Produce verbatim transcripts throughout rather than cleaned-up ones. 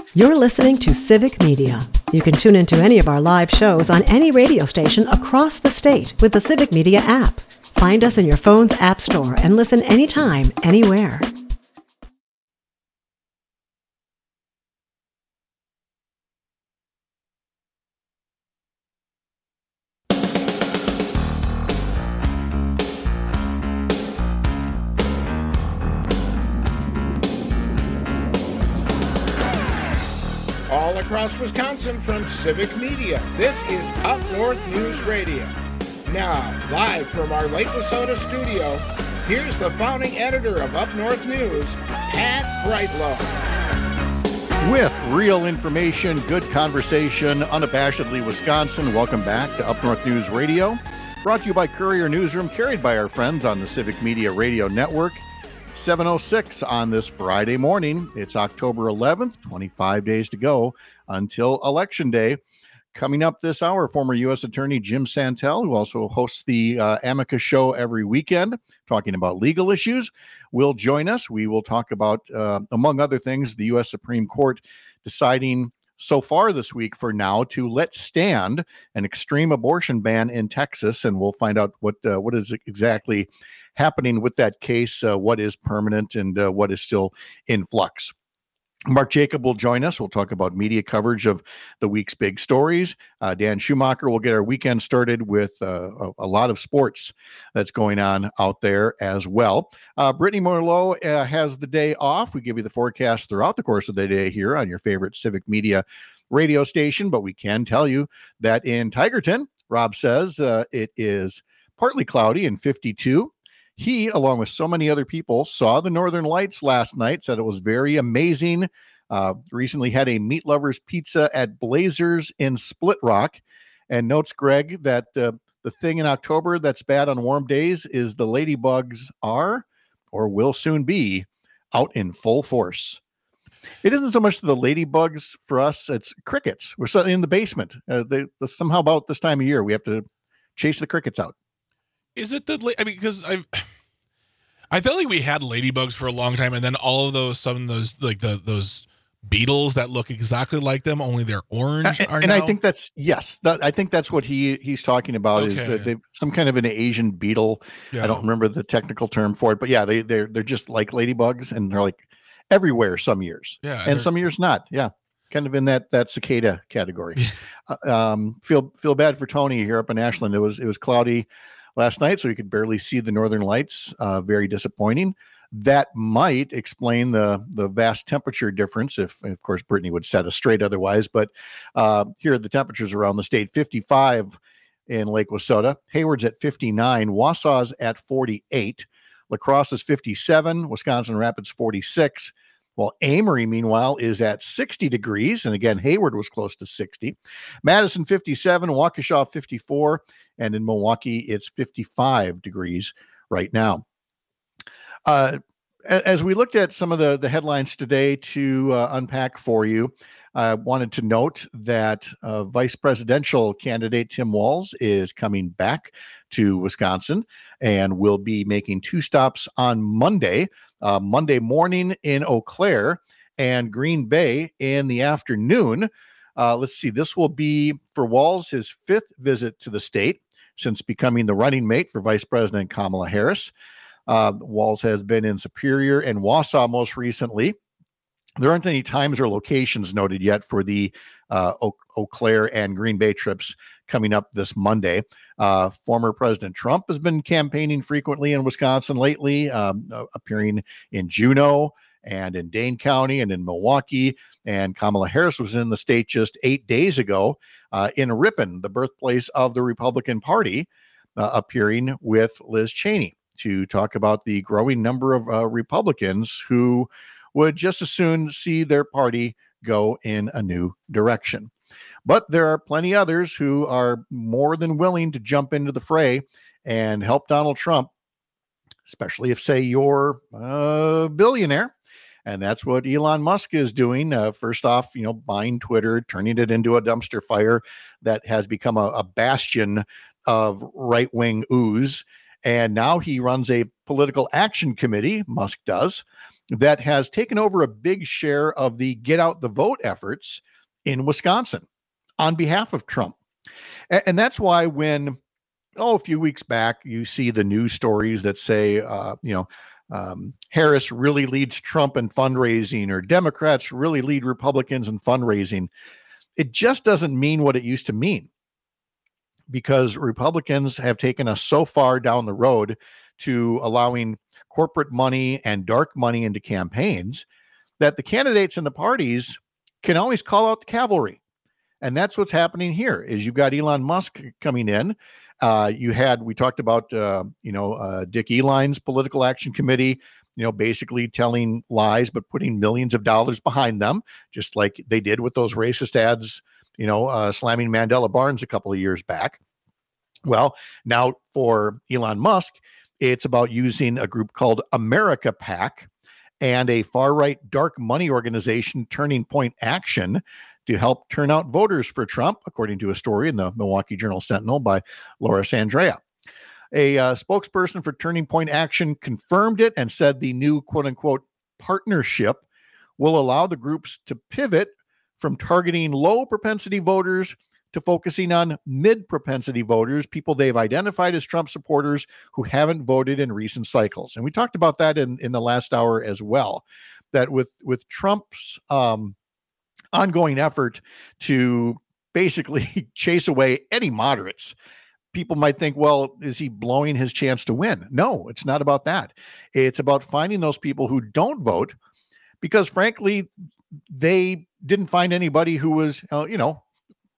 You're listening to Civic Media. You can tune into any of our live shows on any radio station across the state with the Civic Media app. Find us in your phone's app store and listen anytime, anywhere. All across Wisconsin from Civic Media, this is Up North News Radio. Now, live from our Lake Wissota studio, here's the founding editor of Up North News, Pat Brightlow. With real information, good conversation, unabashedly Wisconsin, welcome back to Up North News Radio. Brought to you by Courier Newsroom, carried by our friends on the Civic Media Radio Network. seven oh six on this Friday morning. It's October eleventh, twenty-five days to go until Election Day. Coming up this hour, former U S Attorney Jim Santel, who also hosts the uh, Amicus show every weekend, talking about legal issues, will join us. We will talk about, uh, among other things, the U S Supreme Court deciding so far this week for now to let stand an extreme abortion ban in Texas, and we'll find out what uh, what is exactly happening with that case, uh, what is permanent and uh, what is still in flux. Mark Jacob will join us. We'll talk about media coverage of the week's big stories. Uh, Dan Schumacher will get our weekend started with uh, a, a lot of sports that's going on out there as well. Uh, Brittany Merlot uh, has the day off. We give you the forecast throughout the course of the day here on your favorite Civic Media radio station, but we can tell you that in Tigerton, Rob says uh, it is partly cloudy and fifty-two. He, along with so many other people, saw the Northern Lights last night, said it was very amazing. Uh, recently had a Meat Lovers Pizza at Blazers in Split Rock, and notes, Greg, that uh, the thing in October that's bad on warm days is the ladybugs are, or will soon be, out in full force. It isn't so much the ladybugs for us, it's crickets. We're sitting in the basement. Uh, they, somehow about this time of year, we have to chase the crickets out. Is it the, I mean, because I I felt like we had ladybugs for a long time, and then all of those, some of those, like the those beetles that look exactly like them, only they're orange. And, are and now? I think that's, yes, that, I think that's what he he's talking about Okay. is that they've some kind of an Asian beetle. Yeah. I don't remember the technical term for it, but yeah, they, they're, they're just like ladybugs, and they're like everywhere some years, Yeah, and some years not. Yeah. Kind of in that, that cicada category. uh, um, feel, feel bad for Tony here up in Ashland. It was, it was cloudy last night, so you could barely see the Northern Lights. Uh, very disappointing. That might explain the the vast temperature difference, if, of course, Brittany would set us straight otherwise. But uh, here are the temperatures around the state. fifty-five in Lake Wissota. Hayward's at fifty-nine. Wausau's at forty-eight. La Crosse is fifty-seven. Wisconsin Rapids forty-six. Well, Amory, meanwhile, is at sixty degrees. And again, Hayward was close to sixty. Madison, fifty-seven. Waukesha, fifty-four. And in Milwaukee, it's fifty-five degrees right now. Uh, as we looked at some of the, the headlines today to uh, unpack for you, I wanted to note that uh, vice presidential candidate Tim Walz is coming back to Wisconsin and will be making two stops on Monday, uh, Monday morning in Eau Claire and Green Bay in the afternoon. Uh, let's see, this will be for Walz his fifth visit to the state since becoming the running mate for Vice President Kamala Harris. Uh, Walz has been in Superior and Wausau most recently. There aren't any times or locations noted yet for the uh, Eau, Eau Claire and Green Bay trips coming up this Monday. Uh, former President Trump has been campaigning frequently in Wisconsin lately, um, uh, appearing in Juneau and in Dane County and in Milwaukee. And Kamala Harris was in the state just eight days ago uh, in Ripon, the birthplace of the Republican Party, uh, appearing with Liz Cheney to talk about the growing number of uh, Republicans who would just as soon see their party go in a new direction. But there are plenty others who are more than willing to jump into the fray and help Donald Trump, especially if, say, you're a billionaire. And that's what Elon Musk is doing. Uh, first off, you know, buying Twitter, turning it into a dumpster fire that has become a, a bastion of right-wing ooze. And now he runs a political action committee, Musk does, that has taken over a big share of the get out the vote efforts in Wisconsin on behalf of Trump. And, and that's why when, oh, a few weeks back, you see the news stories that say, uh, you know, um, Harris really leads Trump in fundraising, or Democrats really lead Republicans in fundraising. It just doesn't mean what it used to mean, because Republicans have taken us so far down the road to allowing corporate money and dark money into campaigns that the candidates and the parties can always call out the cavalry. And that's what's happening here. Is you've got Elon Musk coming in. Uh, you had, we talked about, uh, you know, uh, Dick Eline's political action committee, you know, basically telling lies, but putting millions of dollars behind them, just like they did with those racist ads, you know, uh, slamming Mandela Barnes a couple of years back. Well, now for Elon Musk, it's about using a group called America PAC and a far-right dark money organization, Turning Point Action, to help turn out voters for Trump, according to a story in the Milwaukee Journal-Sentinel by Laura Sandrea. A uh, spokesperson for Turning Point Action confirmed it and said the new quote-unquote partnership will allow the groups to pivot from targeting low-propensity voters to focusing on mid-propensity voters, people they've identified as Trump supporters who haven't voted in recent cycles. And we talked about that in, in the last hour as well, that with, with Trump's um, ongoing effort to basically chase away any moderates, people might think, well, is he blowing his chance to win? No, it's not about that. It's about finding those people who don't vote because, frankly, they didn't find anybody who was, uh, you know,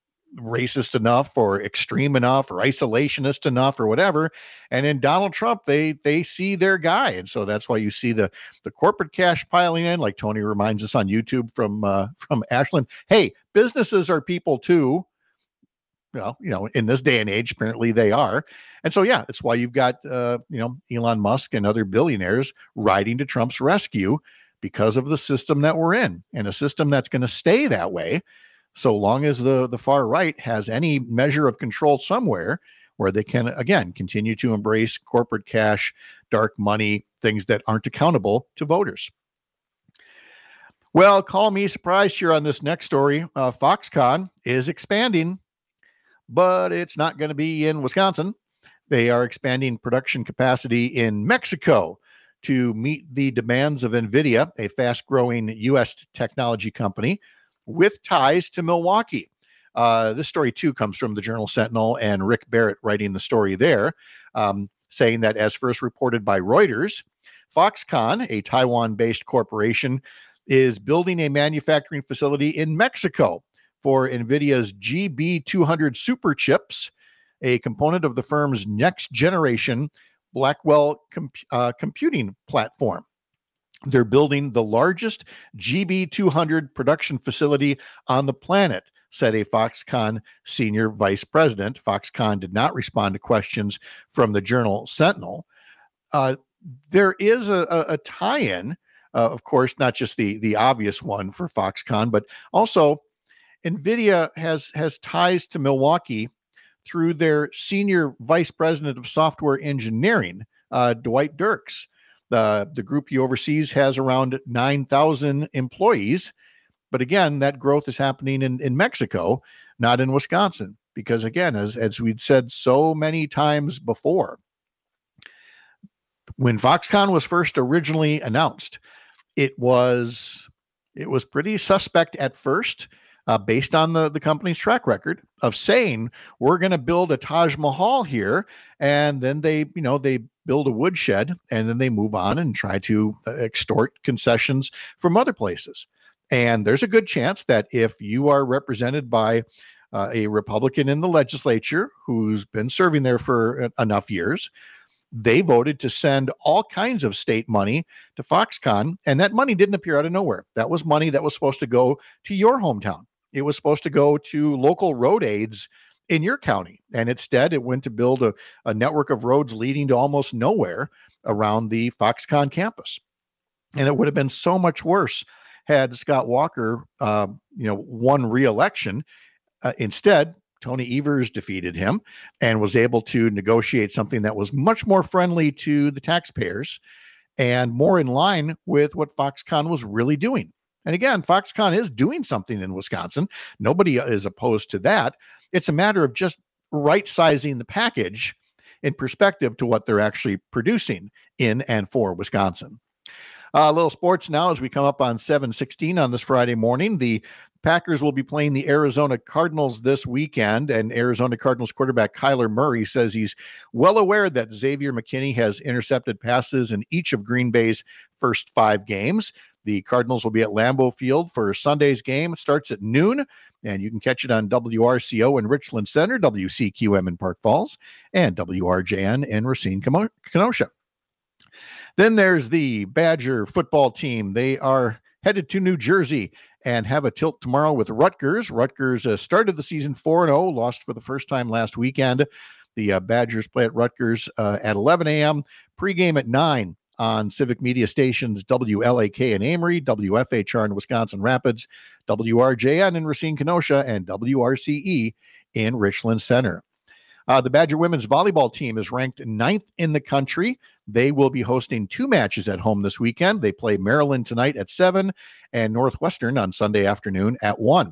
racist enough or extreme enough or isolationist enough or whatever. And in Donald Trump, they they see their guy. And so that's why you see the the corporate cash piling in, like Tony reminds us on YouTube from uh, from Ashland. Hey, businesses are people too. Well, you know, in this day and age, apparently they are. And so, yeah, that's why you've got, uh, you know, Elon Musk and other billionaires riding to Trump's rescue because of the system that we're in, and a system that's going to stay that way so long as the, the far right has any measure of control somewhere where they can, again, continue to embrace corporate cash, dark money, things that aren't accountable to voters. Well, call me surprised here on this next story. Uh, Foxconn is expanding, but it's not going to be in Wisconsin. They are expanding production capacity in Mexico to meet the demands of NVIDIA, a fast-growing U S technology company with ties to Milwaukee. Uh, this story, too, comes from the Journal-Sentinel and Rick Barrett writing the story there, um, saying that as first reported by Reuters, Foxconn, a Taiwan-based corporation, is building a manufacturing facility in Mexico for NVIDIA's G B two hundred super chips, a component of the firm's next-generation Blackwell comp- uh, computing platform. They're building the largest G B two hundred production facility on the planet, said a Foxconn senior vice president. Foxconn did not respond to questions from the Journal-Sentinel. Uh, there is a, a, a tie-in, uh, of course, not just the, the obvious one for Foxconn, but also NVIDIA has, has ties to Milwaukee through their senior vice president of software engineering, uh, Dwight Dirks. The, the group he oversees has around nine thousand employees. But again, that growth is happening in, in Mexico, not in Wisconsin. Because again, as, as we'd said so many times before, when Foxconn was first originally announced, it was, it was pretty suspect at first, uh, based on the, the company's track record of saying, we're going to build a Taj Mahal here. And then they, you know, they build a woodshed, and then they move on and try to extort concessions from other places. And there's a good chance that if you are represented by uh, a Republican in the legislature who's been serving there for enough years, they voted to send all kinds of state money to Foxconn, and that money didn't appear out of nowhere. That was money that was supposed to go to your hometown. It was supposed to go to local road aids in your county. And instead, it went to build a, a network of roads leading to almost nowhere around the Foxconn campus. And it would have been so much worse had Scott Walker, uh, you know, won re-election. Uh, instead, Tony Evers defeated him and was able to negotiate something that was much more friendly to the taxpayers and more in line with what Foxconn was really doing. And again, Foxconn is doing something in Wisconsin. Nobody is opposed to that. It's a matter of just right-sizing the package in perspective to what they're actually producing in and for Wisconsin. A uh, little sports now as we come up on seven sixteen on this Friday morning. The Packers will be playing the Arizona Cardinals this weekend, and Arizona Cardinals quarterback Kyler Murray says he's well aware that Xavier McKinney has intercepted passes in each of Green Bay's first five games. The Cardinals will be at Lambeau Field for Sunday's game. It starts at noon, and you can catch it on W R C O in Richland Center, W C Q M in Park Falls, and W R J N in Racine, Kenosha. Then there's the Badger football team. They are headed to New Jersey and have a tilt tomorrow with Rutgers. Rutgers uh, started the season four and oh, lost for the first time last weekend. The uh, Badgers play at Rutgers uh, at eleven a.m., pregame at nine on Civic Media stations W L A K in Amory, W F H R in Wisconsin Rapids, W R J N in Racine, Kenosha, and W R C E in Richland Center. Uh, the Badger women's volleyball team is ranked ninth in the country. They will be hosting two matches at home this weekend. They play Maryland tonight at seven and Northwestern on Sunday afternoon at one.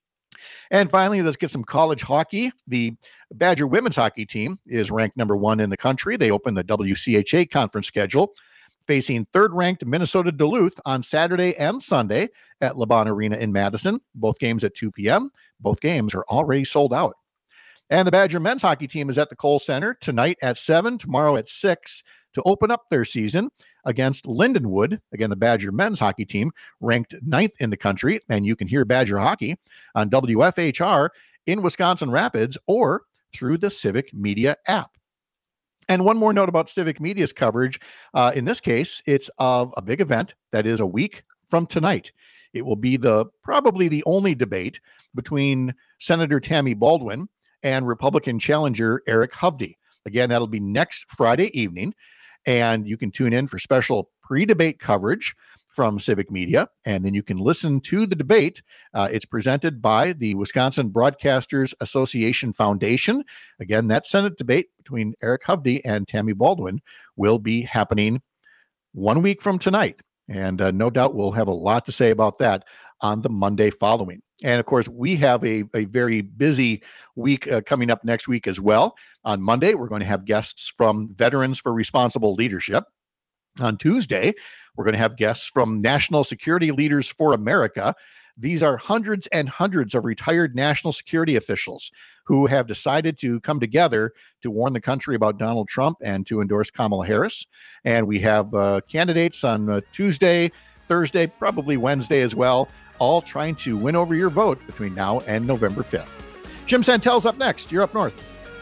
And finally, let's get some college hockey. The Badger women's hockey team is ranked number one in the country. They open the W C H A conference schedule, facing third-ranked Minnesota Duluth on Saturday and Sunday at LeBon Arena in Madison. Both games at two p.m. Both games are already sold out. And the Badger men's hockey team is at the Kohl Center tonight at seven, tomorrow at six to open up their season against Lindenwood. Again, the Badger men's hockey team ranked ninth in the country, and you can hear Badger hockey on W F H R in Wisconsin Rapids or through the Civic Media app. And one more note about Civic Media's coverage. Uh, in this case, it's of a big event that is a week from tonight. It will be the probably the only debate between Senator Tammy Baldwin and Republican challenger Eric Hovde. Again, that'll be next Friday evening, and you can tune in for special pre-debate coverage from Civic Media, and then you can listen to the debate. Uh, it's presented by the Wisconsin Broadcasters Association Foundation. Again, that Senate debate between Eric Hovde and Tammy Baldwin will be happening one week from tonight, and uh, no doubt we'll have a lot to say about that on the Monday following. And of course, we have a, a very busy week uh, coming up next week as well. On Monday, we're going to have guests from Veterans for Responsible Leadership. On Tuesday, we're going to have guests from National Security Leaders for America. These are hundreds and hundreds of retired national security officials who have decided to come together to warn the country about Donald Trump and to endorse Kamala Harris. And we have uh, candidates on uh, Tuesday, Thursday, probably Wednesday as well, all trying to win over your vote between now and November fifth. Jim Santel's up next. You're up north.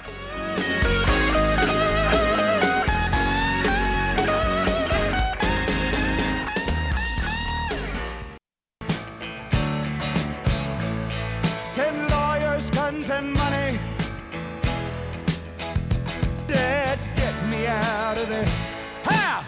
Send lawyers, guns, and money. Dad, get me out of this. Ha!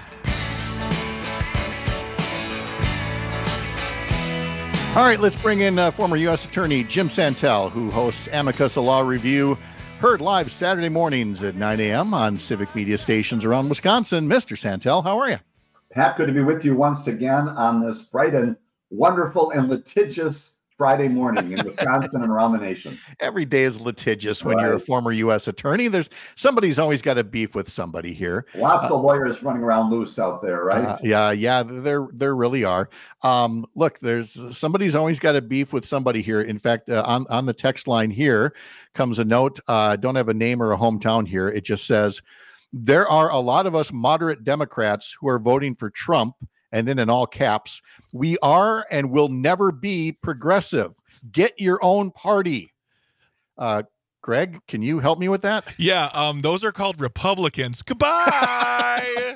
All right, let's bring in uh, former U S Attorney Jim Santel, who hosts Amicus, a law review, heard live Saturday mornings at nine a.m. on Civic Media stations around Wisconsin. Mister Santel, how are you? Pat, good to be with you once again on this bright and wonderful and litigious Friday morning in Wisconsin and around the nation. Every day is litigious when Right. you're a former U S attorney. There's somebody's always got a beef with somebody here. Lots Uh, of lawyers running around loose out there, right? Uh, yeah, yeah, there, there really are. Um, look, there's somebody's always got a beef with somebody here. In fact, uh, on on the text line here comes a note. Uh, don't have a name or a hometown here. It just says there are a lot of us moderate Democrats who are voting for Trump. And then in all caps, we are and will never be progressive. Get your own party. Uh, Greg, can you help me with that? Yeah, um, those are called Republicans. Goodbye.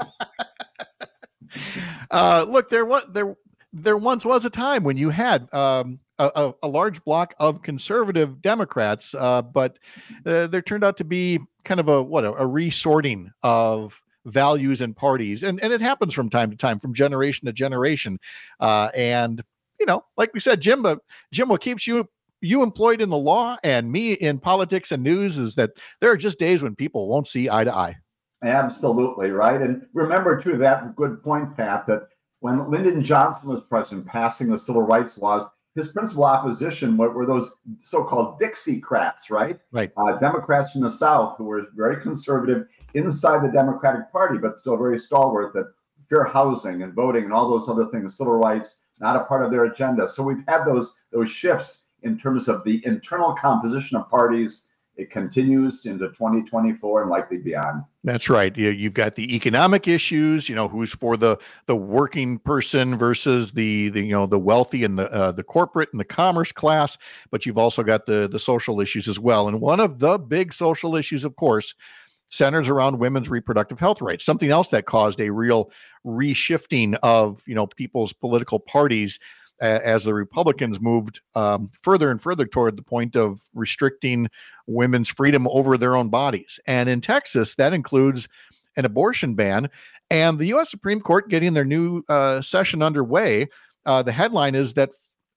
uh, look, there was there there once was a time when you had um, a, a, a large block of conservative Democrats, uh, but uh, there turned out to be kind of a what a, a resorting of values and parties, and and it happens from time to time, from generation to generation. Uh, and you know, like we said, Jim, uh, Jim, what keeps you you employed in the law and me in politics and news is that there are just days when people won't see eye to eye. Absolutely, right. And remember, too, that good point, Pat, that when Lyndon Johnson was president passing the civil rights laws, his principal opposition were, were those so-called Dixiecrats, right? Right. Uh, Democrats from the South who were very conservative inside the Democratic Party, but still very stalwart that fair housing and voting and all those other things, civil rights, not a part of their agenda. So we've had those those shifts in terms of the internal composition of parties. It continues into twenty twenty-four and likely beyond. That's right. You, you've got the economic issues, you know, who's for the the working person versus the, the you know, the wealthy and the uh, the corporate and the commerce class. But you've also got the the social issues as well. And one of the big social issues, of course, centers around women's reproductive health rights, something else that caused a real reshifting of, you know, people's political parties as the Republicans moved um, further and further toward the point of restricting women's freedom over their own bodies. And in Texas, that includes an abortion ban. And the U S Supreme Court getting their new uh, session underway. Uh, the headline is that,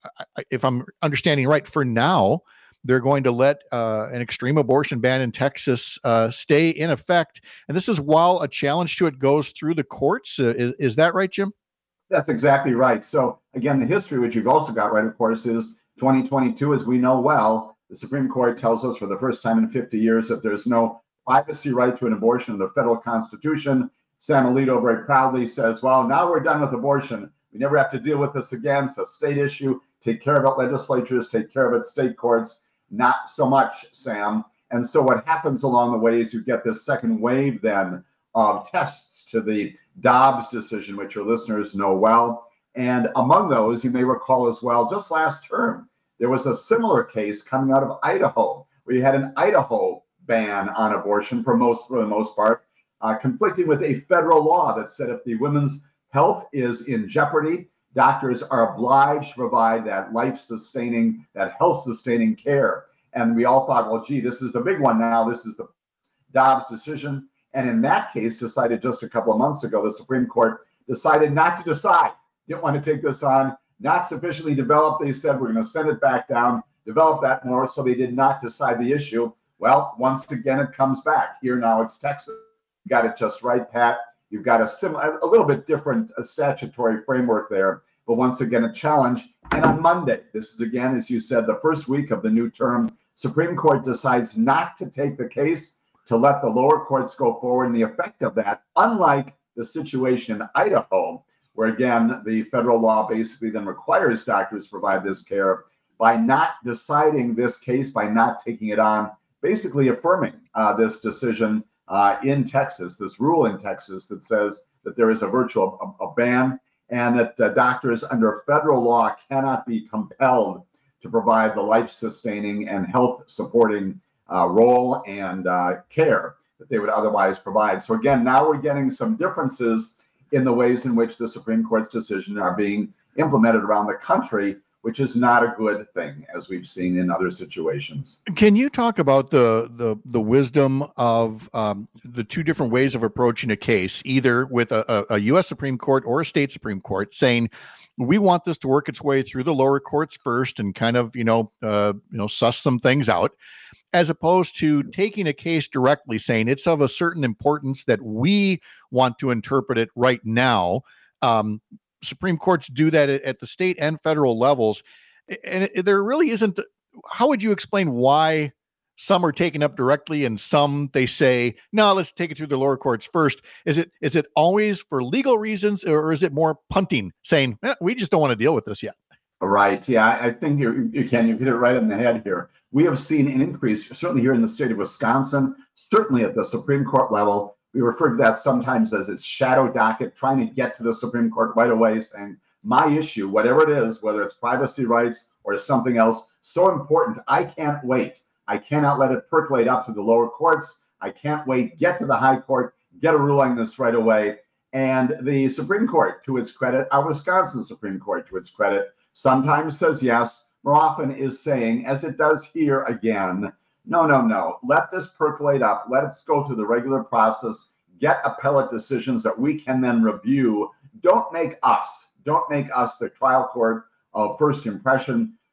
if I'm understanding right, for now, they're going to let uh, an extreme abortion ban in Texas uh, stay in effect. And this is while a challenge to it goes through the courts. Uh, is, is that right, Jim? That's exactly right. So again, the history, which you've also got right, of course, is twenty twenty-two, as we know well. The Supreme Court tells us for the first time in fifty years that there's no privacy right to an abortion in the federal Constitution. Sam Alito very proudly says, well, now we're done with abortion. We never have to deal with this again. It's a state issue. Take care of it, legislatures. Take care of it, state courts. Not so much, Sam. And so what happens along the way is you get this second wave then of tests to the Dobbs decision, which your listeners know well. And among those, you may recall as well, just last term, there was a similar case coming out of Idaho, where you had an Idaho ban on abortion for most, for the most part, uh, conflicting with a federal law that said if the women's health is in jeopardy, doctors are obliged to provide that life-sustaining, that health-sustaining care. And we all thought, well, gee, this is the big one now. This is the Dobbs decision. And in that case, decided just a couple of months ago, the Supreme Court decided not to decide. Didn't want to take this on, not sufficiently developed. They said, we're going to send it back down, develop that more. So they did not decide the issue. Well, once again, it comes back. Here now it's Texas. You got it just right, Pat. You've got a similar, a little bit different a statutory framework there, but once again, a challenge. And on Monday, this is again, as you said, the first week of the new term, Supreme Court decides not to take the case, to let the lower courts go forward. And the effect of that, unlike the situation in Idaho, where again, the federal law basically then requires doctors to provide this care, by not deciding this case, by not taking it on, basically affirming uh, this decision uh, in Texas, this rule in Texas that says that there is a virtual a, a ban and that uh, doctors under federal law cannot be compelled to provide the life-sustaining and health-supporting uh, role and uh, care that they would otherwise provide. So again, now we're getting some differences in the ways in which the Supreme Court's decisions are being implemented around the country, which is not a good thing, as we've seen in other situations. Can you talk about the the the wisdom of um, the two different ways of approaching a case, either with a, a U S Supreme Court or a state Supreme Court, saying we want this to work its way through the lower courts first and kind of you know uh, you know suss some things out, as opposed to taking a case directly, saying it's of a certain importance that we want to interpret it right now. Um, Supreme Courts do that at, at the state and federal levels. And it, there really isn't. How would you explain why some are taken up directly and some they say, no, let's take it through the lower courts first? Is it is it always for legal reasons, or is it more punting, saying, eh, we just don't want to deal with this yet? Right. Yeah, I think you, you can. You hit it right on the head here. We have seen an increase, certainly here in the state of Wisconsin, certainly at the Supreme Court level. We refer to that sometimes as its shadow docket, trying to get to the Supreme Court right away, saying, my issue, whatever it is, whether it's privacy rights or something else, so important, I can't wait. I cannot let it percolate up to the lower courts. I can't wait. Get to the high court, get a ruling on this right away. And the Supreme Court, to its credit, our Wisconsin Supreme Court, to its credit, sometimes says yes, more often is saying, as it does here again, no, no, no. Let this percolate up. Let it go through the regular process. Get appellate decisions that we can then review. Don't make us, don't make us the trial court of first impression.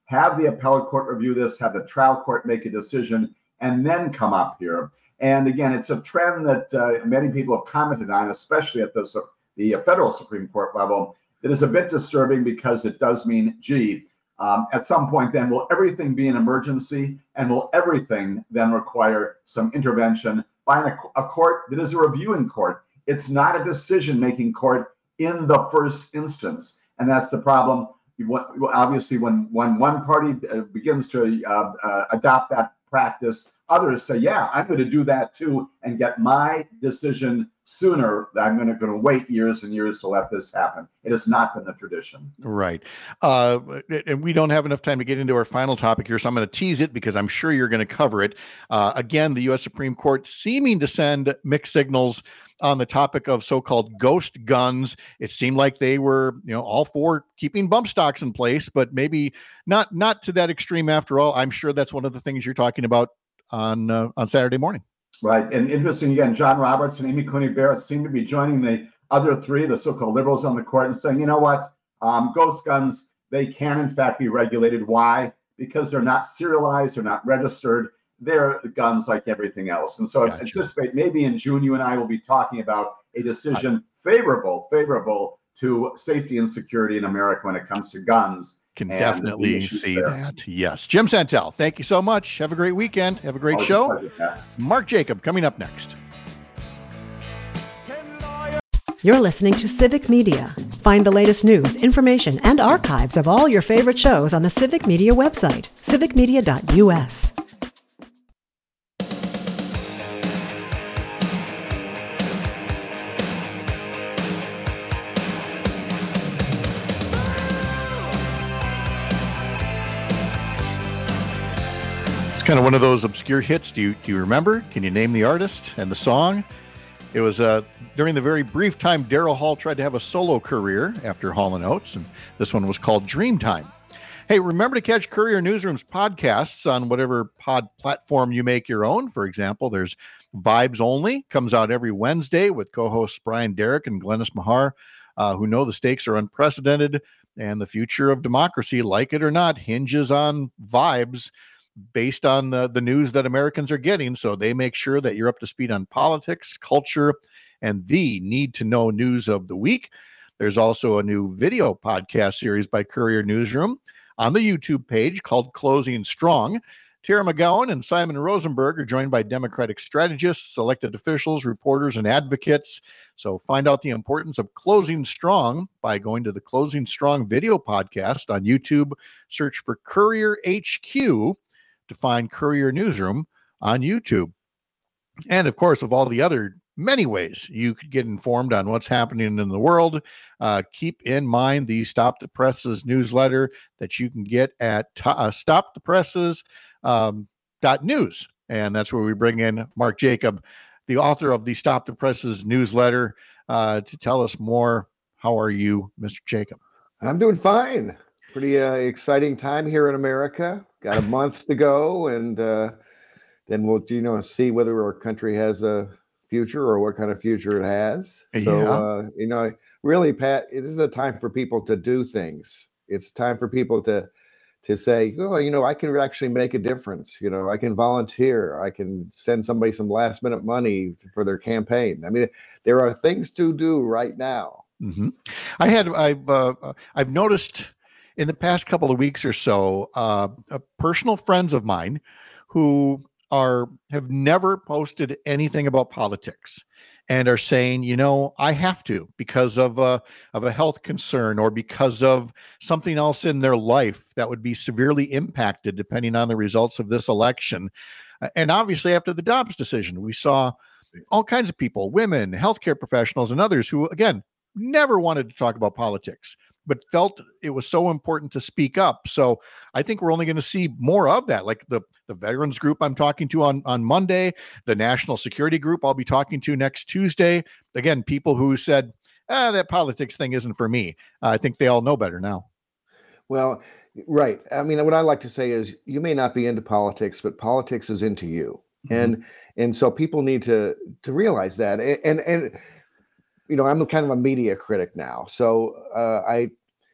have the appellate court review this, have the trial court make a decision, and then come up here. And again, it's a trend that uh, many people have commented on, especially at the, the federal Supreme Court level, that is a bit disturbing because it does mean, gee, um, at some point then, will everything be an emergency? And will everything then require some intervention by a, a court that is a reviewing court? It's not a decision-making court in the first instance. And that's the problem. Obviously, when, when one party begins to uh, uh, adopt that practice, others say, yeah, I'm going to do that too and get my decision sooner. I'm going to, going to wait years and years to let this happen. It has not been the tradition. Right. Uh, and we don't have enough time to get into our final topic here, so I'm going to tease it because I'm sure you're going to cover it. Uh, again, the U S Supreme Court seeming to send mixed signals on the topic of so-called ghost guns. It seemed like they were, you know, all for keeping bump stocks in place, but maybe not, not to that extreme after all. I'm sure that's one of the things you're talking about on, uh, on Saturday morning. Right. And interesting, again, John Roberts and Amy Coney Barrett seem to be joining the other three, the so-called liberals on the court, and saying, you know what, um, ghost guns, they can in fact be regulated. Why? Because they're not serialized, they're not registered. They're guns like everything else. And so gotcha. Anticipate maybe in June, you and I will be talking about a decision favorable, favorable to safety and security in America when it comes to guns. Can definitely see there. that. Yes. Jim Santel, thank you so much. Have a great weekend. Have a great Always show. A pleasure, Mark Jacob coming up next. You're listening to Civic Media. Find the latest news, information, and archives of all your favorite shows on the Civic Media website, civic media dot u s. Kind of one of those obscure hits. Do you do you remember? Can you name the artist and the song? It was uh, during the very brief time Daryl Hall tried to have a solo career after Hall and Oates, and this one was called Dreamtime. Hey, remember to catch Courier Newsroom's podcasts on whatever pod platform you make your own. For example, there's Vibes Only, comes out every Wednesday with co-hosts Brian Derrick and Glennis Mahar, uh, who know the stakes are unprecedented, and the future of democracy, like it or not, hinges on vibes based on the, the news that Americans are getting. So they make sure that you're up to speed on politics, culture, and the need-to-know news of the week. There's also a new video podcast series by Courier Newsroom on the YouTube page called Closing Strong. Tara McGowan and Simon Rosenberg are joined by Democratic strategists, elected officials, reporters, and advocates. So find out the importance of closing strong by going to the Closing Strong video podcast on YouTube. Search for Courier H Q to find Courier Newsroom on YouTube. And of course, of all the other many ways you could get informed on what's happening in the world, uh, keep in mind the Stop the Presses newsletter that you can get at t- uh, stop the presses um, dot news. And that's where we bring in Mark Jacob, the author of the Stop the Presses newsletter, uh, to tell us more. How are you, Mister Jacob? I'm doing fine. Pretty uh, exciting time here in America. Got a month to go, and uh, then we'll, you know, see whether our country has a future or what kind of future it has. So, yeah. uh, you know, really, Pat, this is a time for people to do things. It's time for people to to say, oh, you know, I can actually make a difference. You know, I can volunteer. I can send somebody some last minute money for their campaign. I mean, there are things to do right now. Mm-hmm. I had I've uh, I've noticed in the past couple of weeks or so, uh, uh, personal friends of mine who are have never posted anything about politics and are saying, you know, I have to because of a, of a health concern or because of something else in their life that would be severely impacted depending on the results of this election. And obviously after the Dobbs decision, we saw all kinds of people, women, healthcare professionals, and others who, again, never wanted to talk about politics, but felt it was so important to speak up. So I think we're only going to see more of that. Like the, the veterans group I'm talking to on, on Monday, the national security group I'll be talking to next Tuesday. Again, people who said, ah, that politics thing isn't for me. Uh, I think they all know better now. Well, right. I mean, what I like to say is you may not be into politics, but politics is into you. Mm-hmm. And, and so people need to, to realize that. And, and, and you know, I'm kind of a media critic now. So uh, I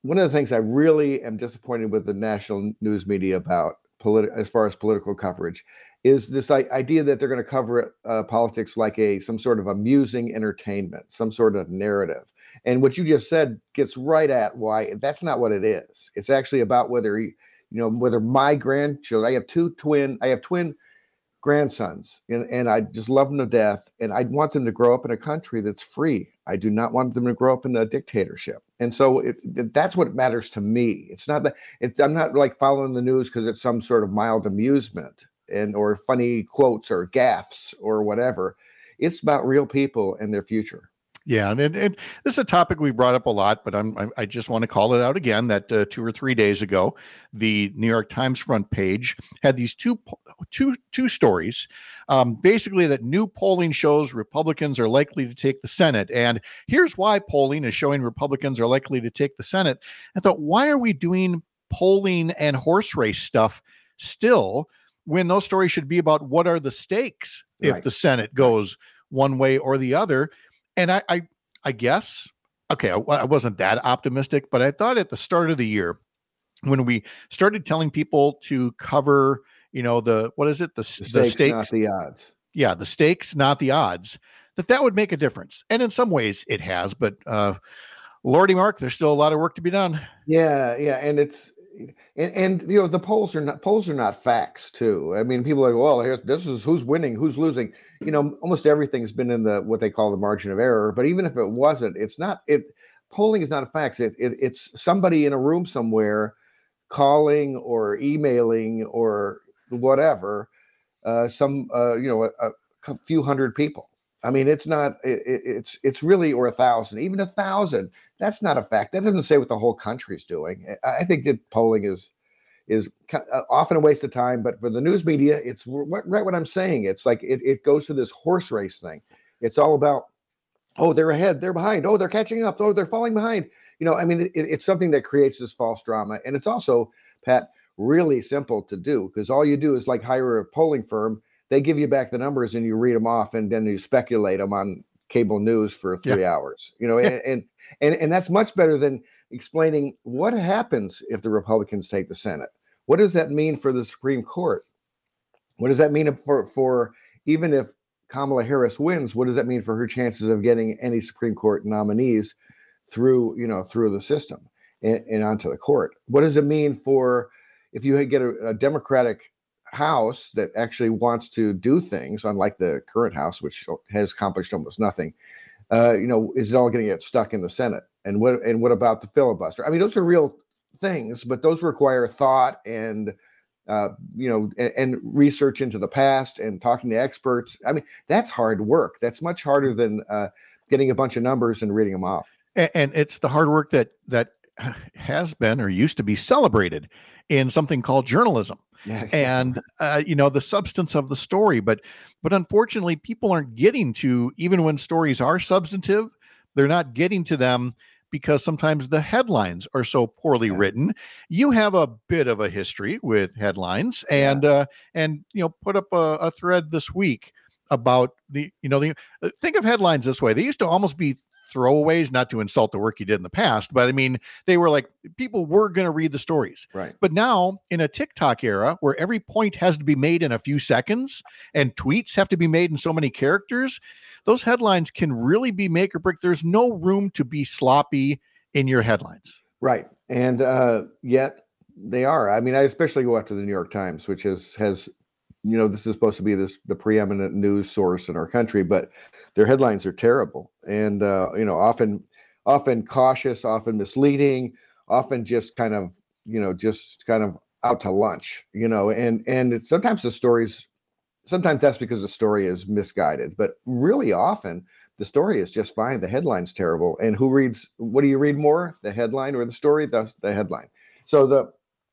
one of the things I really am disappointed with the national news media about politi- as far as political coverage is this I- idea that they're going to cover uh, politics like a some sort of amusing entertainment, some sort of narrative. And what you just said gets right at why that's not what it is. It's actually about whether you know whether my grandchildren. I have two twin. I have twin grandsons, and, and I just love them to death. And I want them to grow up in a country that's free. I do not want them to grow up in a dictatorship. And so it, that's what matters to me. It's not that it's, I'm not like following the news because it's some sort of mild amusement and or funny quotes or gaffes or whatever. It's about real people and their future. Yeah, and, and, and this is a topic we brought up a lot, but I'm, I, I just want to call it out again that uh, two or three days ago, the New York Times front page had these two two two stories, um, basically that new polling shows Republicans are likely to take the Senate, and here's why polling is showing Republicans are likely to take the Senate. I thought, why are we doing polling and horse race stuff still when those stories should be about what are the stakes if Right. the Senate goes one way or the other? And I, I, I guess, okay, I, I wasn't that optimistic, but I thought at the start of the year, when we started telling people to cover, you know, the, what is it? The, The the stakes, stakes, not the odds. yeah, the stakes, not the odds, that that would make a difference. And in some ways it has, but uh, Lordy Mark, there's still a lot of work to be done. Yeah, yeah, and it's and, and you know the polls are not polls are not facts too. I mean, people are like, well, here's, this is who's winning, who's losing. You know, almost everything's been in the what they call the margin of error. But even if it wasn't, it's not. It polling is not a fact. It, it it's somebody in a room somewhere calling or emailing or whatever. Uh, some uh, you know a, a few hundred people. I mean, it's not. It, it's it's really or a thousand, even a thousand. That's not a fact. That doesn't say what the whole country's doing. I think that polling is is often a waste of time. But for the news media, it's right what I'm saying. It's like it, it goes to this horse race thing. It's all about, oh, they're ahead, they're behind, oh, they're catching up, oh, they're falling behind. You know, I mean, it, it's something that creates this false drama. And it's also, Pat, really simple to do because all you do is like hire a polling firm. They give you back the numbers and you read them off and then you speculate them on cable news for three yeah. hours, you know, and, and, and, and that's much better than explaining what happens if the Republicans take the Senate. What does that mean for the Supreme Court? What does that mean for, for even if Kamala Harris wins, what does that mean for her chances of getting any Supreme Court nominees through, you know, through the system and, and onto the court? What does it mean for if you get a, a Democratic House that actually wants to do things, unlike the current House, which has accomplished almost nothing? Uh, you know, is it all going to get stuck in the Senate? And what and what about the filibuster? I mean, those are real things, but those require thought and uh, you know, and, and research into the past and talking to experts. I mean, that's hard work. That's much harder than uh, getting a bunch of numbers and reading them off. And, and it's the hard work that that has been or used to be celebrated in something called journalism. Yeah. And, uh, you know, the substance of the story. But but unfortunately, people aren't getting to, even when stories are substantive, they're not getting to them because sometimes the headlines are so poorly yeah. written. You have a bit of a history with headlines and, yeah. uh, and you know, put up a, a thread this week about the, you know, the think of headlines this way. They used to almost be throwaways, not to insult the work you did in the past, but I mean, they were like, people were going to read the stories. Right. But now in a TikTok era where every point has to be made in a few seconds and tweets have to be made in so many characters, those headlines can really be make or break. There's no room to be sloppy in your headlines. Right. And uh, yet they are. I mean, I especially go after the New York Times, which is, has, you know, this is supposed to be this the preeminent news source in our country, but their headlines are terrible and, uh, you know, often, often cautious, often misleading, often just kind of, you know, just kind of out to lunch, you know, and, and sometimes the stories, sometimes that's because the story is misguided, but really often the story is just fine. The headline's terrible. And who reads, what do you read more? The headline or the story? The, the headline. So the,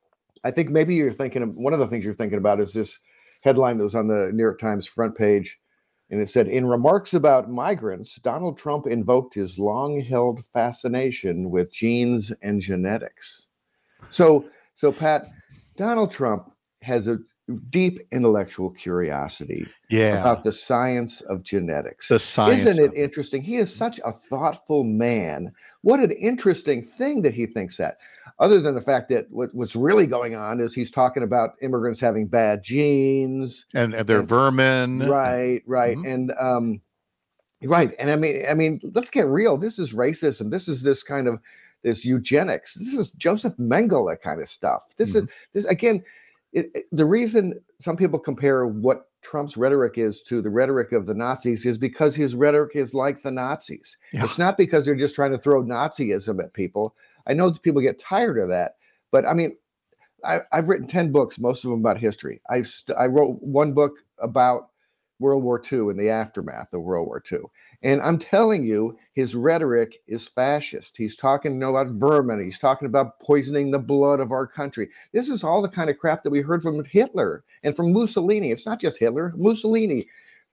I think maybe you're thinking of, one of the things you're thinking about is this headline that was on the New York Times front page. And it said, in remarks about migrants, Donald Trump invoked his long-held fascination with genes and genetics. So, so Pat, Donald Trump has a deep intellectual curiosity Yeah. about the science of genetics. The science. Isn't it of interesting? He is such a thoughtful man. What an interesting thing that he thinks that. Other than the fact that what, what's really going on is he's talking about immigrants having bad genes. And, and they're and, vermin. Right, right. Mhm. And um, right. And I mean, I mean, let's get real. This is racism. This is this kind of this eugenics. This is Joseph Mengele kind of stuff. This Mhm. is this again. It, it- the reason some people compare what Trump's rhetoric is to the rhetoric of the Nazis is because his rhetoric is like the Nazis. Yeah. It's not because they're just trying to throw Nazism at people. I know that people get tired of that, but I mean, I, I've written ten books, most of them about history. I st- I wrote one book about World War Two and the aftermath of World War Two. And I'm telling you, his rhetoric is fascist. He's talking you know, about vermin. He's talking about poisoning the blood of our country. This is all the kind of crap that we heard from Hitler and from Mussolini. It's not just Hitler, Mussolini,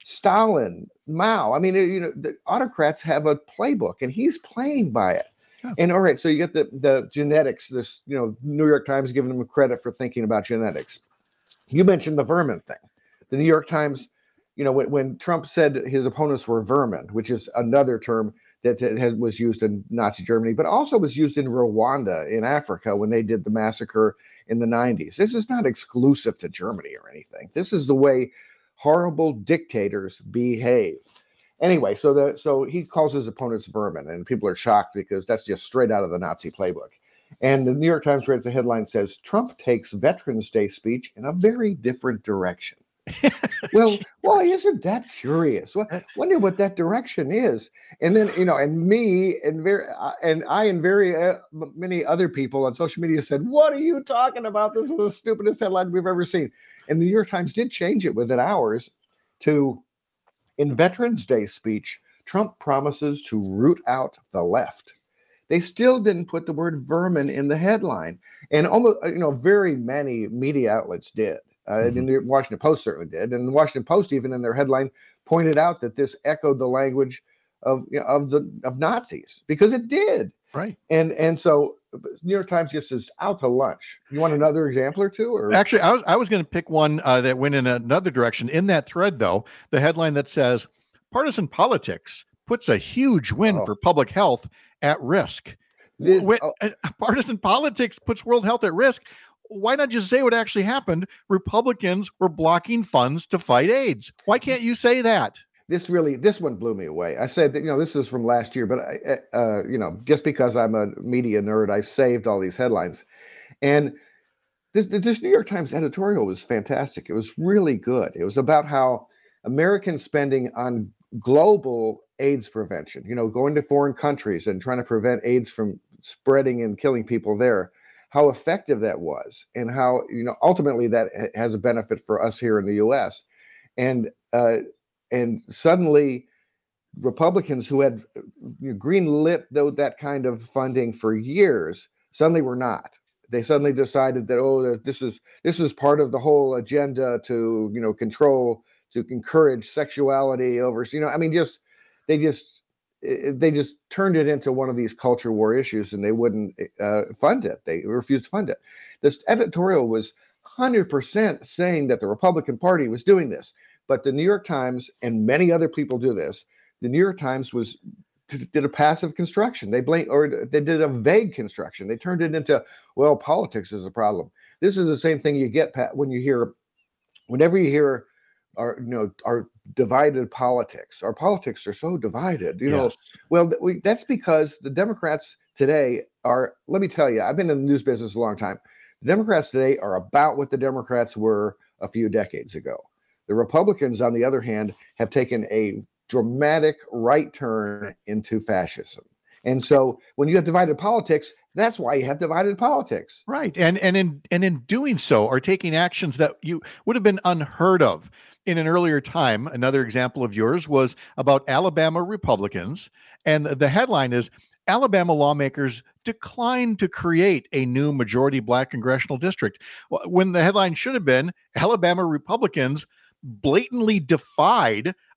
Stalin, Mao. I mean, you know, the autocrats have a playbook, and he's playing by it. Oh. And all right, so you get the the genetics. This, you know, New York Times giving him credit for thinking about genetics. You mentioned the vermin thing. The New York Times, you know, when, when Trump said his opponents were vermin, which is another term that has, was used in Nazi Germany, but also was used in Rwanda in Africa when they did the massacre in the nineties. This is not exclusive to Germany or anything. This is the way horrible dictators behave. Anyway, so the so he calls his opponents vermin, and people are shocked because that's just straight out of the Nazi playbook. And the New York Times writes a headline says, Trump takes Veterans Day speech in a very different direction. Well, well, isn't that curious? Well, wonder what that direction is. And then, you know, and me and very uh, and I and very uh, many other people on social media said, "What are you talking about? This is the stupidest headline we've ever seen." And the New York Times did change it within hours to, in Veterans Day speech, Trump promises to root out the left. They still didn't put the word vermin in the headline, and almost, you know, very many media outlets did. Uh, Mhm. and the Washington Post certainly did, and the Washington Post, even in their headline, pointed out that this echoed the language of you know, of the of Nazis, because it did. Right. And and so New York Times just is out to lunch. You want another example or two? Or Actually, I was I was going to pick one uh, that went in another direction. In that thread, though, the headline that says "Partisan politics puts a huge win Oh. for public health at risk." This- When- oh. uh, partisan politics puts world health at risk. Why not just say what actually happened? Republicans were blocking funds to fight AIDS. Why can't you say that? this really this one blew me away. I said that, you know, this is from last year, but I, uh, you know, just because I'm a media nerd, I saved all these headlines. And this, this New York Times editorial was fantastic. It was really good. It was about how American spending on global AIDS prevention, you know, going to foreign countries and trying to prevent AIDS from spreading and killing people there, how effective that was, and how, you know, ultimately that ha- has a benefit for us here in the U S. And uh, and suddenly Republicans who had uh, green lit though that kind of funding for years suddenly were not. They suddenly decided that, oh, that this is this is part of the whole agenda to, you know, control, to encourage sexuality over, you know, I mean, just they just eh, they just turned it into one of these culture war issues, and they wouldn't uh, fund it. They refused to fund it. This editorial was one hundred percent saying that the Republican Party was doing this, but the New York Times and many other people do this. The New York Times was did a passive construction. They blame, or they did a vague construction. They turned it into, well, politics is a problem. This is the same thing you get, Pat, when you hear, whenever you hear our, you know, our divided politics. Our politics are so divided, you know. Yes. Well, th- we, that's because the Democrats today are, let me tell you, I've been in the news business a long time. The Democrats today are about what the Democrats were a few decades ago. The Republicans, on the other hand, have taken a dramatic right turn into fascism. And so when you have divided politics, that's why you have divided politics. Right. And and in and in doing so are taking actions that you would have been unheard of in an earlier time. Another example of yours was about Alabama Republicans. And the headline is Alabama lawmakers declined to create a new majority black congressional district. When the headline should have been Alabama Republicans blatantly defied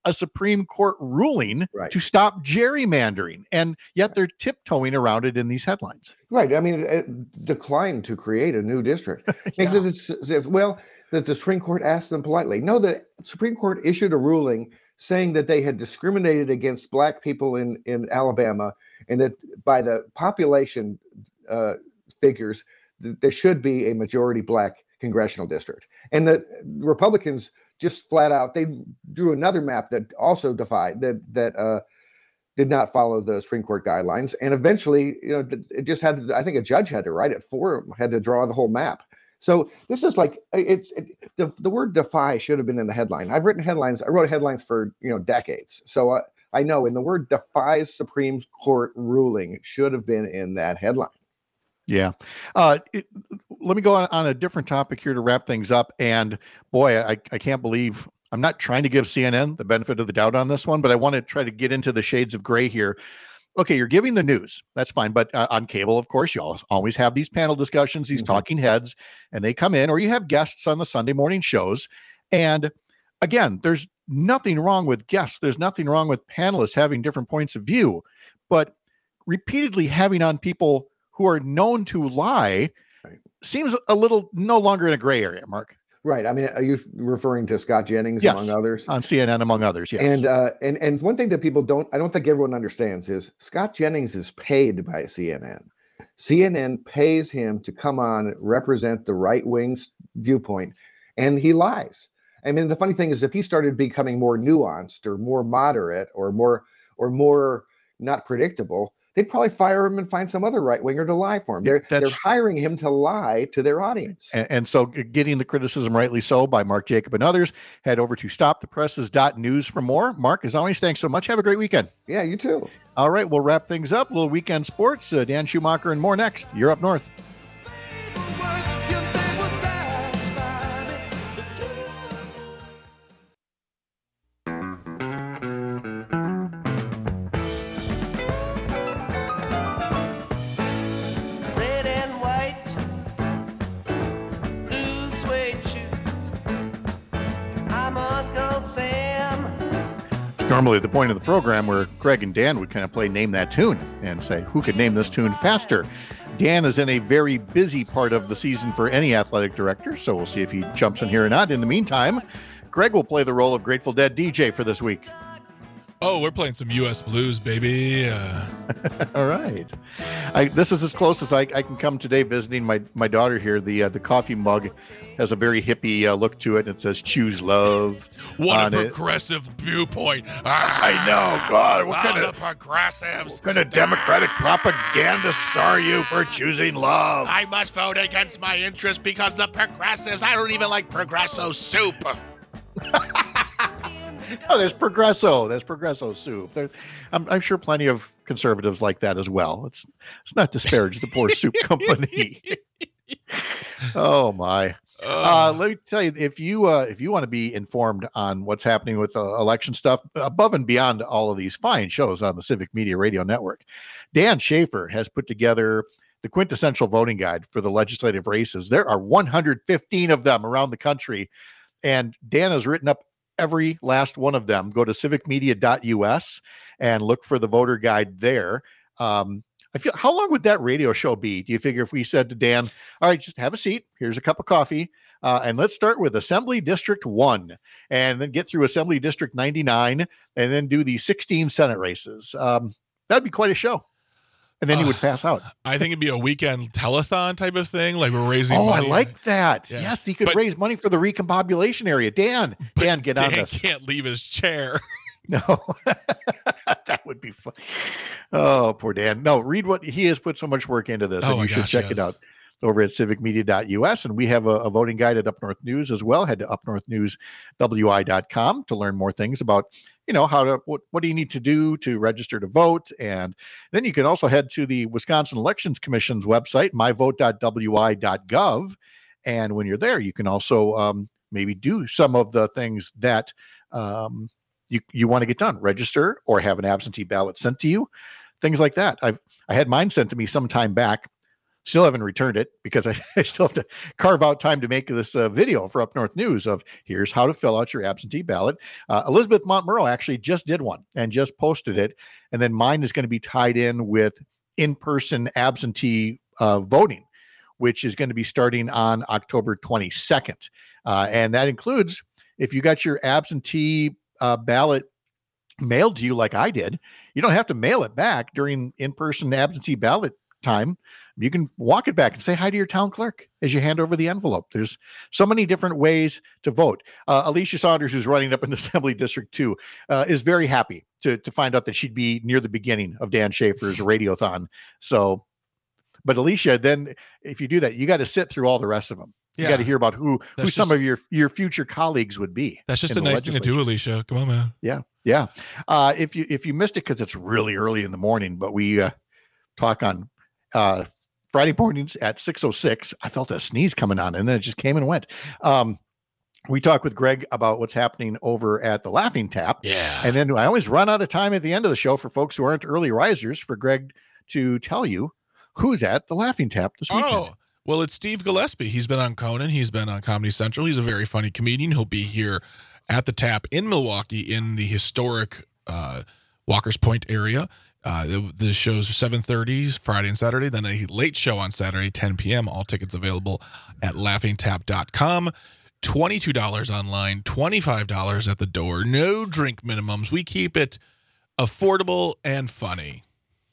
a Supreme Court ruling Right. to stop gerrymandering, and yet they're tiptoeing around it in these headlines. Right. I mean, it, it declined to create a new district. Makes Yeah. it as if, well, that the Supreme Court asked them politely. No, the Supreme Court issued a ruling saying that they had discriminated against Black people in, in Alabama, and that by the population uh, figures, th- there should be a majority Black congressional district. And the Republicans just flat out, they drew another map that also defied, that, that uh, did not follow the Supreme Court guidelines. And eventually, you know, it just had to, I think a judge had to write it for them, had to draw the whole map. So this is like, it's it, the, the word defy should have been in the headline. I've written headlines. I wrote headlines for, you know, decades. So uh, I know, and the word defies Supreme Court ruling should have been in that headline. Yeah. Uh, it, let me go on, on a different topic here to wrap things up. And boy, I, I can't believe I'm not trying to give C N N the benefit of the doubt on this one, but I want to try to get into the shades of gray here. Okay, you're giving the news. That's fine. But uh, on cable, of course, you always have these panel discussions, these mm-hmm. talking heads, and they come in, or you have guests on the Sunday morning shows. And again, there's nothing wrong with guests. There's nothing wrong with panelists having different points of view. But repeatedly having on people who are known to lie right. seems a little no longer in a gray area, Mark. Right. I mean, are you referring to Scott Jennings, yes, among others? On C N N, among others, yes. And, uh, and, and one thing that people don't, I don't think everyone understands is Scott Jennings is paid by C N N. C N N pays him to come on, represent the right-wing viewpoint, and he lies. I mean, the funny thing is if he started becoming more nuanced or more moderate or more, or more not predictable, they'd probably fire him and find some other right winger to lie for him. They're, they're hiring him to lie to their audience. And, and so getting the criticism rightly so by Mark Jacob and others, head over to stop the presses dot news for more. Mark, as always, thanks so much. Have a great weekend. Yeah, you too. All right, we'll wrap things up. A little weekend sports. Uh, Dan Schumacher and more next. You're up north. Normally the point of the program where Greg and Dan would kind of play Name That Tune and say, who could name this tune faster? Dan is in a very busy part of the season for any athletic director, so we'll see if he jumps in here or not. In the meantime, Greg will play the role of Grateful Dead D J for this week. Oh, we're playing some U S blues, baby. Uh... All right. I, this is as close as I, I can come today visiting my, my daughter here. The uh, the coffee mug has a very hippie uh, look to it, and it says "Choose Love." What a progressive it. viewpoint. Ah, I know. God, what oh, kind of progressives? What kind of democratic ah. propagandists are you for choosing love? I must vote against my interest because the progressives, I don't even like Progresso soup. Oh, there's Progresso. There's Progresso soup. There, I'm, I'm sure plenty of conservatives like that as well. It's it's not disparage the poor soup company. Oh my! Uh, let me tell you, if you uh, if you want to be informed on what's happening with uh, election stuff above and beyond all of these fine shows on the Civic Media Radio Network, Dan Schaefer has put together the quintessential voting guide for the legislative races. There are one hundred fifteen of them around the country, and Dan has written up every last one of them. Go to civic media dot U S and look for the voter guide there. Um, I feel, how long would that radio show be? Do you figure if we said to Dan, all right, just have a seat, here's a cup of coffee, uh, and let's start with Assembly District one, and then get through Assembly District ninety-nine, and then do the sixteen Senate races. Um, that'd be quite a show. And then uh, he would pass out. I think it'd be a weekend telethon type of thing. Like we're raising oh, money. I like that. Yeah. Yes, he could but, raise money for the recombobulation area. Dan, Dan, get Dan on this. Dan can't leave his chair. No, that would be fun. Oh, poor Dan. No, read what he has put so much work into this, oh and you should gosh, check yes. it out over at civic media dot U S. And we have a, a voting guide at Up North News as well. Head to up north news w i dot com to learn more things about, you know, how to, what, what do you need to do to register to vote? And then you can also head to the Wisconsin Elections Commission's website, my vote dot w i dot gov. And when you're there, you can also um, maybe do some of the things that um, you, you want to get done, register or have an absentee ballot sent to you, things like that. I've, I had mine sent to me some time back. Still haven't returned it because I, I still have to carve out time to make this uh, video for Up North News of here's how to fill out your absentee ballot. Uh, Elizabeth Montmurrow actually just did one and just posted it. And then mine is going to be tied in with in-person absentee uh, voting, which is going to be starting on October twenty-second. Uh, and that includes if you got your absentee uh, ballot mailed to you like I did, you don't have to mail it back during in-person absentee ballot time. You can walk it back and say hi to your town clerk as you hand over the envelope. There's so many different ways to vote. Uh, Alicia Saunders, who's running up in Assembly District two, uh, is very happy to, to find out that she'd be near the beginning of Dan Schaefer's radiothon. So, but Alicia, then if you do that, you got to sit through all the rest of them. You Yeah. got to hear about who, That's who some just- of your, your future colleagues would be. That's just in a the nice thing to do, legislature. Alicia. Come on, man. Yeah. Yeah. Uh, if you, if you missed it, cause it's really early in the morning, but we uh, talk on uh, Friday mornings at six oh six. I felt a sneeze coming on and then it just came and went. Um, we talk with Greg about what's happening over at the Laughing Tap. Yeah. And then I always run out of time at the end of the show for folks who aren't early risers for Greg to tell you who's at the Laughing Tap this weekend. Oh, well, it's Steve Gillespie. He's been on Conan. He's been on Comedy Central. He's a very funny comedian. He'll be here at the Tap in Milwaukee in the historic uh, Walker's Point area. Uh, the, the shows are seven thirty Friday and Saturday, then a late show on Saturday, ten p.m. All tickets available at laughing tap dot com. twenty-two dollars online, twenty-five dollars at the door. No drink minimums. We keep it affordable and funny.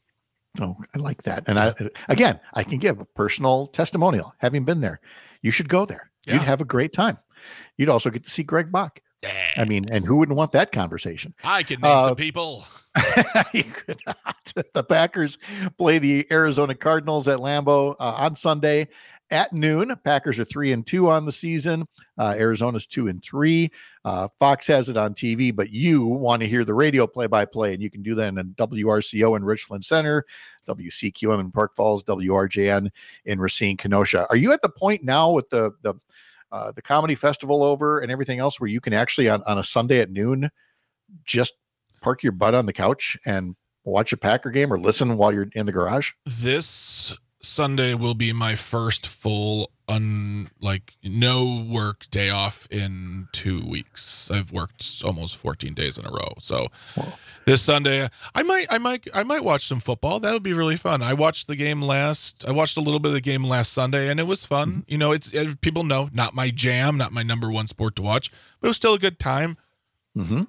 Oh, I like that. And I, again, I can give a personal testimonial. Having been there, you should go there. Yeah. You'd have a great time. You'd also get to see Greg Bach. Yeah. I mean, and who wouldn't want that conversation? I can name Uh, some people. You could not. The Packers play the Arizona Cardinals at Lambeau uh, on Sunday at noon. Packers are three and two on the season. Uh, Arizona's two and three. Uh, Fox has it on T V, but you want to hear the radio play-by-play, and you can do that in W R C O in Richland Center, W C Q M in Park Falls, W R J N in Racine, Kenosha. Are you at the point now with the the uh, the comedy festival over and everything else where you can actually on, on a Sunday at noon just park your butt on the couch and watch a Packer game or listen while you're in the garage? This Sunday will be my first full un like no work day off in two weeks. I've worked almost fourteen days in a row. So Wow. this Sunday I might I might I might watch some football. That would be really fun. I watched the game last I watched a little bit of the game last Sunday and it was fun. Mm-hmm. You know, it's it, people know not my jam, not my number one sport to watch, but it was still a good time. Mm-hmm.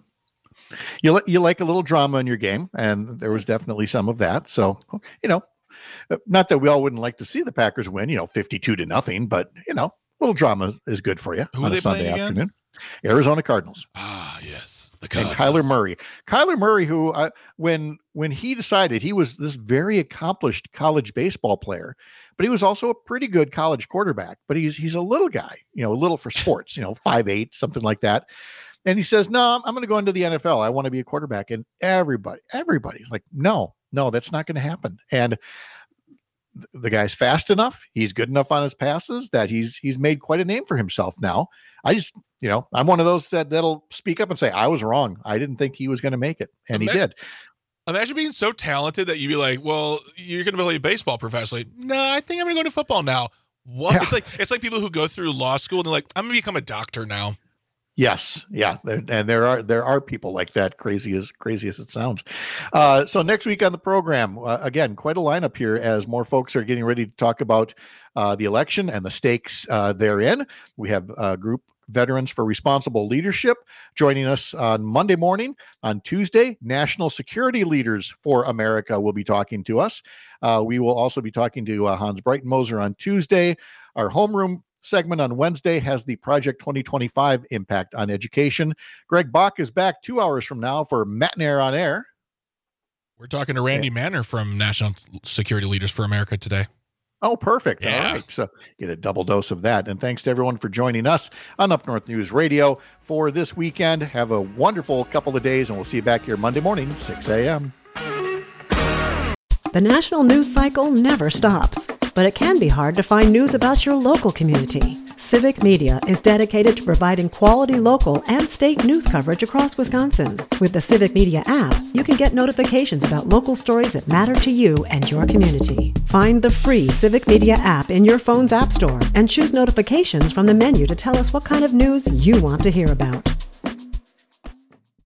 You, li- you like a little drama in your game, and there was definitely some of that. So, you know, not that we all wouldn't like to see the Packers win, you know, fifty-two to nothing, but, you know, a little drama is good for you Who on are a they Sunday playing again? afternoon. Arizona Cardinals. Ah, yes. The And Cubs. Kyler Murray. Kyler Murray, who uh, when when he decided he was this very accomplished college baseball player, but he was also a pretty good college quarterback. But he's he's a little guy, you know, a little for sports, you know, five eight, something like that. And he says, no, I'm going to go into the N F L. I want to be a quarterback. And everybody, everybody's like, no, no, that's not going to happen. And the guy's fast enough. He's good enough on his passes that he's he's made quite a name for himself now. I just, you know, I'm one of those that, that'll speak up and say, I was wrong. I didn't think he was going to make it. And he Ima- did. Imagine being so talented that you'd be like, well, you're going to play baseball professionally. No, I think I'm going to go to football now. What? Yeah. It's like it's like people who go through law school and they're like, I'm going to become a doctor now. Yes. Yeah. There, and there are, there are people like that, crazy as crazy as it sounds. Uh, so next week on the program, uh, again, quite a lineup here as more folks are getting ready to talk about uh, the election and the stakes uh, therein. We have a group Veterans for Responsible Leadership joining us on Monday morning. On Tuesday, National Security Leaders for America will be talking to us. Uh, we will also be talking to uh, Hans Breitenmoser on Tuesday. Our homeroom segment on Wednesday has the Project twenty twenty-five impact on education. Greg Bach is back two hours from now for Matinaire on Air. We're talking to Randy Manner from National Security Leaders for America today. Oh, perfect. Yeah. All right. So get a double dose of that. And thanks to everyone for joining us on Up North News Radio for this weekend. Have a wonderful couple of days, and we'll see you back here Monday morning, six a.m. The national news cycle never stops, but it can be hard to find news about your local community. Civic Media is dedicated to providing quality local and state news coverage across Wisconsin. With the Civic Media app, you can get notifications about local stories that matter to you and your community. Find the free Civic Media app in your phone's app store and choose notifications from the menu to tell us what kind of news you want to hear about.